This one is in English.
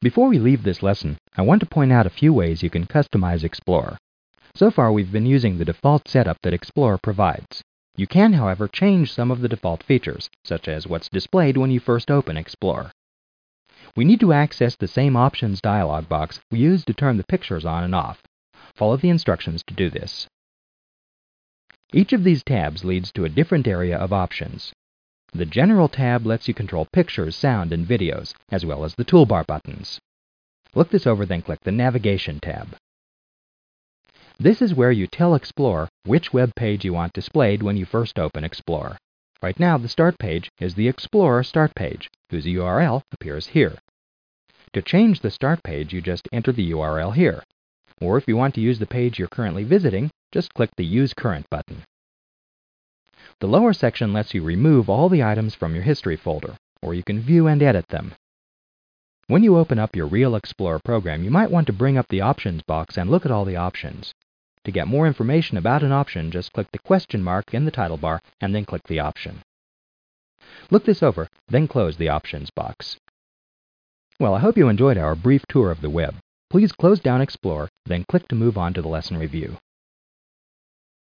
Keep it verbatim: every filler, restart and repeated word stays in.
Before we leave this lesson, I want to point out a few ways you can customize Explorer. So far we've been using the default setup that Explorer provides. You can, however, change some of the default features, such as what's displayed when you first open Explorer. We need to access the same Options dialog box we used to turn the pictures on and off. Follow the instructions to do this. Each of these tabs leads to a different area of options. The General tab lets you control pictures, sound, and videos, as well as the toolbar buttons. Look this over, then click the Navigation tab. This is where you tell Explorer which web page you want displayed when you first open Explorer. Right now, the Start page is the Explorer Start page, whose U R L appears here. To change the Start page, you just enter the U R L here. Or if you want to use the page you're currently visiting, just click the Use Current button. The lower section lets you remove all the items from your History folder, or you can view and edit them. When you open up your real Explorer program, you might want to bring up the Options box and look at all the options. To get more information about an option, just click the question mark in the title bar and then click the option. Look this over, then close the Options box. Well, I hope you enjoyed our brief tour of the web. Please close down Explorer, then click to move on to the lesson review.